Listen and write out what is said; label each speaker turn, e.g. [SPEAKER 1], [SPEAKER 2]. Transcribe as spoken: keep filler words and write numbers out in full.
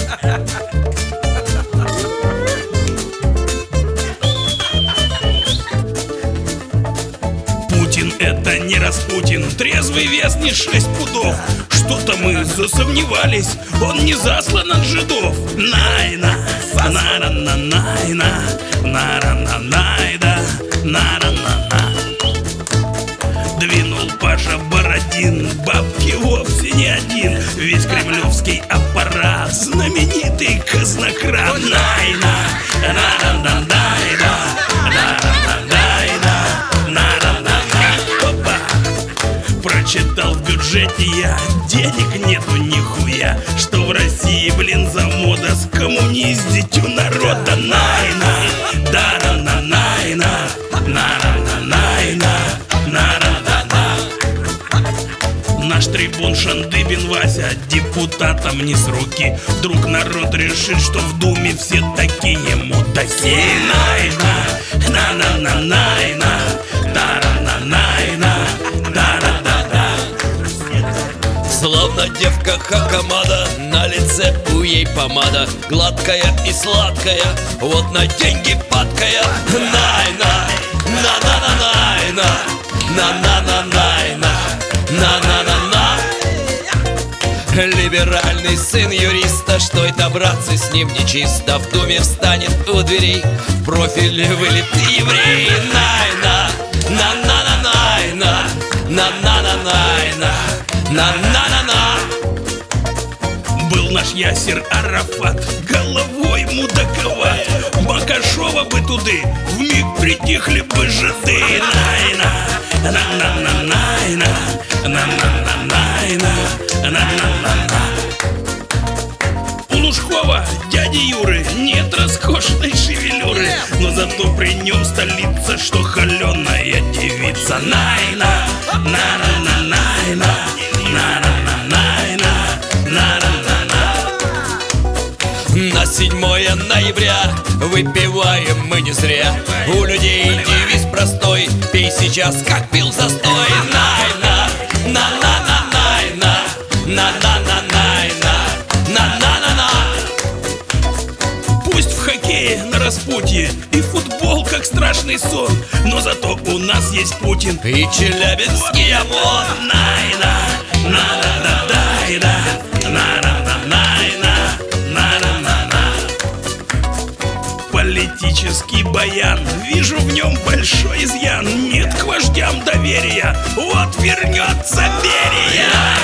[SPEAKER 1] Путин — это не Распутин, трезвый вес не шесть пудов. Что-то мы засомневались, он не заслан от жидов. Найна, на-на-на-найна, на-на-на-найда, на-на-на-на. Двинул Паша Бородин, бабки вовсе не один. Весь кремлевский аппарат, знаменитый казнократ. Найна, на-на-на-найда, на-на-на-найда, на-на-на-на. Опа! Прочитал в бюджете я, денег нету нихуя. Что в России, блин, за мода скоммуниздить у народа. Найна, да-на-на-найна, на-на-на-найна, на-на-на-на. Наш трибун Шандыбин Вася депутатом не с руки. Вдруг народ решит, что в Думе все такие мудаки. Найна, на-на-на-найна, да-на-на-найна, да-на-на-на.
[SPEAKER 2] Словно девка Хакамада, на лице у ей помада, гладкая и сладкая, вот на деньги падкая. Найна, на-на-на-найна, на-на-на-найна, на-на-на-на. Либеральный сын юриста, что это, братцы, с ним нечисто. В Думе встанет у дверей, в профиль вылет еврей. Найна, на-на-на-найна, на-на-на-найна, на-на-на-на.
[SPEAKER 1] Был наш Ясир Арафат, головой мудаковат. Макашова бы туды, вмиг притихли бы жиды. Найна, на-на-на-найна, на-на-на-найна, на-на-на-на. У Лужкова, дяди Юры, нет роскошной шевелюры, но зато при нем столица, что холеная девица. Найна, на-на-на-найна, на-на-на-найна, на-на-на-на.
[SPEAKER 2] На седьмое ноября выпиваем мы не зря. У людей девиз простой: пей сейчас, как пил застой. Найна, на-на-на-найна, на-на-на-найна, на-на-на-на.
[SPEAKER 1] Пусть в хоккее на распутье и футбол как страшный сон, но зато у нас есть Путин
[SPEAKER 2] и челябинский ОМОН.
[SPEAKER 1] Найна, на-на-на-найна, на-на-на-найна, на-на-на-на. Политический баян, вижу в нем большой изъян. Нет к вождям доверия, вот вернется Берия.